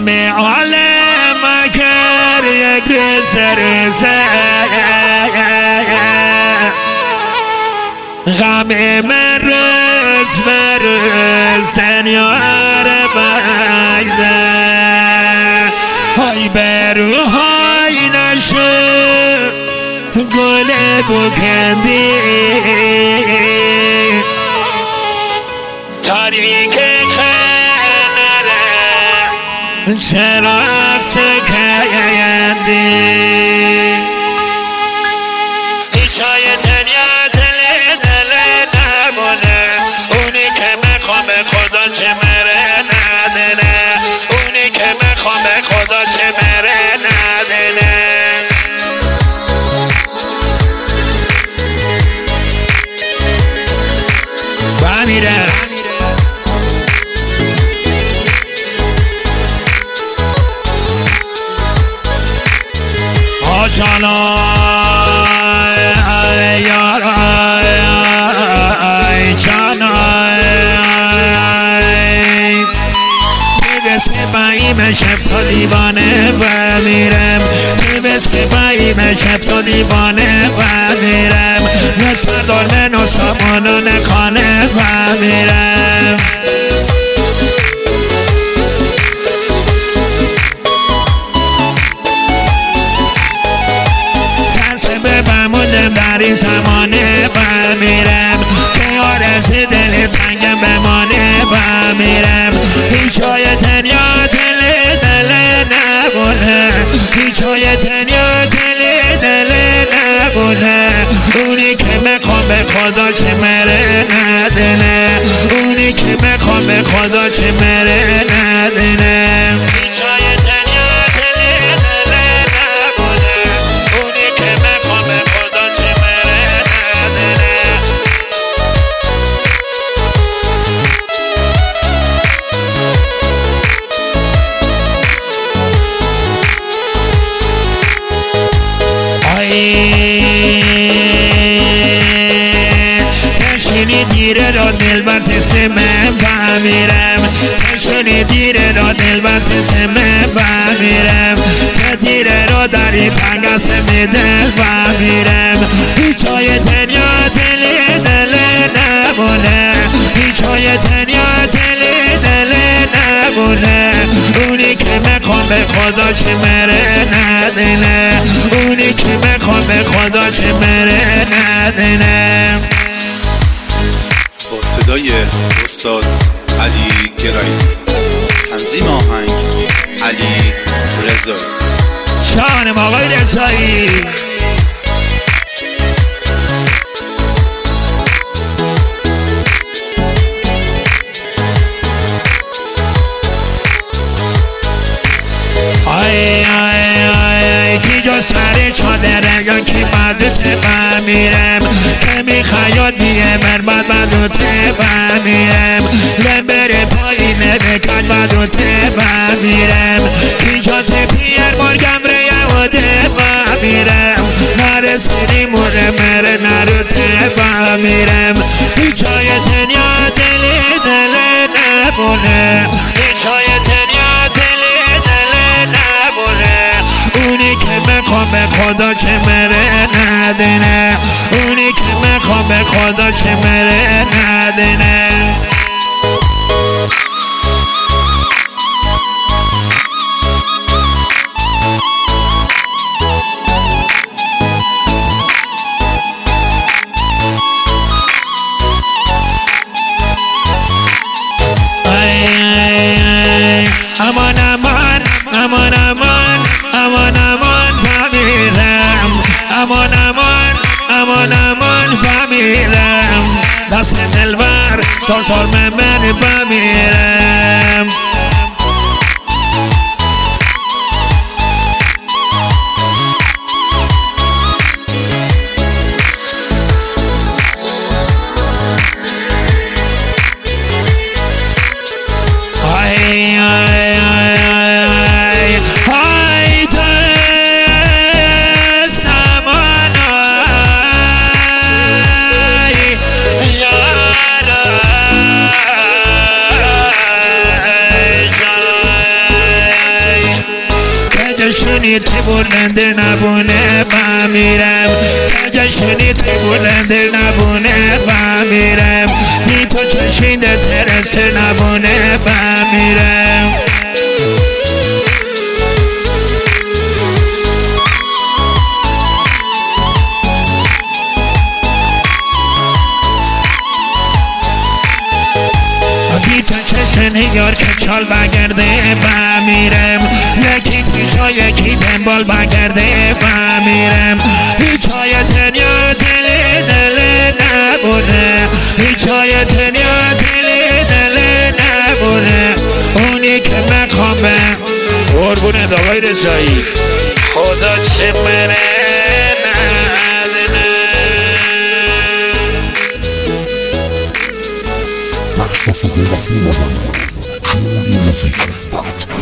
همه عالم مگر یک روز درسه غم من روز به روز دنیا رو بایده های بروهای نشو گل بکندی تاریک خنره چراغ سکندی هیچای دنیا دل نمونه اونی که میخوام خدا چه مره ندنه اونی که میخوام خدا چه مره ندنه بمیره آجانا یارای جانای میبس که بایم شب تا دیوانه بمیرم میبس که بایم شب تا دیوانه بمیرم نصفر دار من و سامانان خانه بمیرم در این زمانه بمیرم که آرزی دل تنگم بمانه بمیرم هیچ های دنیا دل نبونه هیچ های دنیا دل نبونه اونی که میخوام به خدا چه مره ندنه اونی که میخوام به خدا چه مره ندنه هیچ های دنیا دل نبونه اونی که میخوام به خدا چه مره ندنه تشنی دیره را دل برتس من بمیرم تشنی دیره را دل برتس من بمیرم که دیره را در این پنگس میده بمیرم هیچ های دنیا دل نبونه هیچ های دنیا دل نبونه اونی که میخوام به خدا چه مره ندنه اونی که میخوام به خدا چه مره ندنه با صدای استاد علی گرایی تنظیم آهنگ علی رضایی شانم آقای رضایی کی جا سر چادره یا کی بدوت بمیرم که میخواد بیه من بدوت بمیرم لمبر پایینه بکن بدوت بمیرم کی جا تپیر مرگم ریاده بمیرم نرسیدی مره مره نروت بمیرم هیچ های دنیا دل نبونه هیچ های دنیا دل نبونه اونی که میخوام به خدا چه مره ندنه اونی که میخوام به خدا چه مره ندنه امان امان امان امان امان امان بمیرم امان امان امان امان بمیرم دست دلبر سرسر من بمیرم بلند نبونه بمیرم تجشنی تو بلند نبونه بمیرم بی تو چشینده ترسه نبونه بمیرم بی تو چشن یار که چال بگرده بمیرم یکی پیشا یکی دنبال بگرده بمیرم هیچ های تنیا دل نبونه هیچ های تنیا دل نبونه اونی که مخوابه قربونت آقای رضایی خدا چه مره Mach das so, dass niemand sagt. Schau dir das nicht.